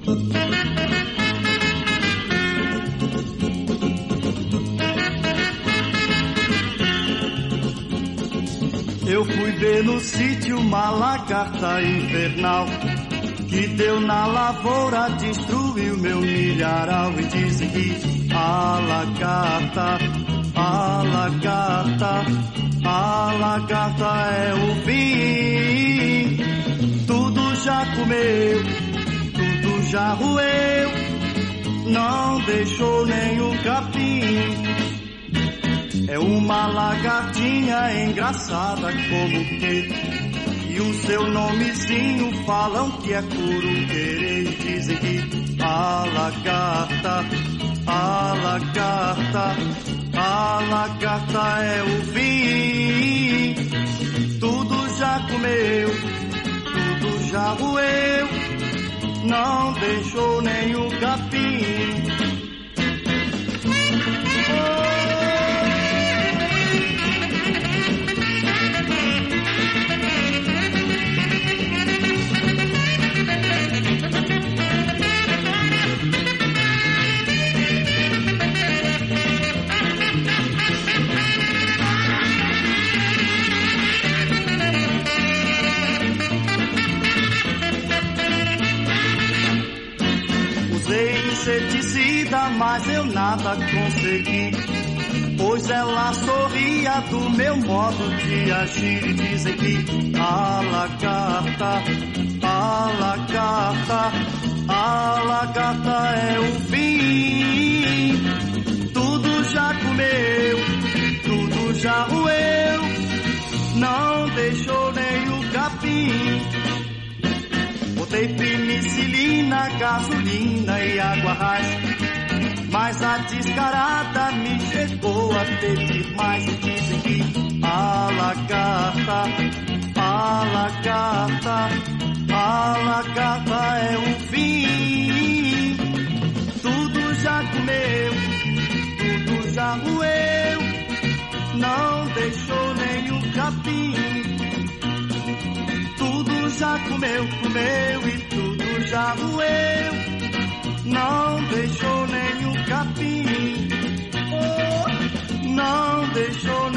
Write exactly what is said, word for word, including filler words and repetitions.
Eu fui ver no sítio uma lagarta infernal que deu na lavoura, destruiu meu milharal. E dizem que a lagarta, a lagarta, a lagarta é o fim. Tudo já comeu, tudo já roeu, não deixou nem o capim. É uma lagartinha engraçada como que, e o seu nomezinho falam que é curuquerê. E dizem que a lagarta, a lagarta, a lagarta é o fim. Tudo já comeu, tudo já roeu, não deixou nem o capim. Inseticida, mas eu nada consegui, pois ela sorria do meu modo de agir. E dizem que a lagarta, a lagarta, a lagarta é o fim. Tudo já comeu, tudo já roeu, não deixou nem o capim. Botei penicilina, gasolina e água raiz, mas a descarada me chegou a pedir mais. E dizem que a lagarta, a lagarta, a lagarta é o fim. Tudo já comeu, tudo já roeu, não deixou nem o capim. Tudo já comeu, comeu e tudo já roeu, não deixou nem o capim. Oh, não deixou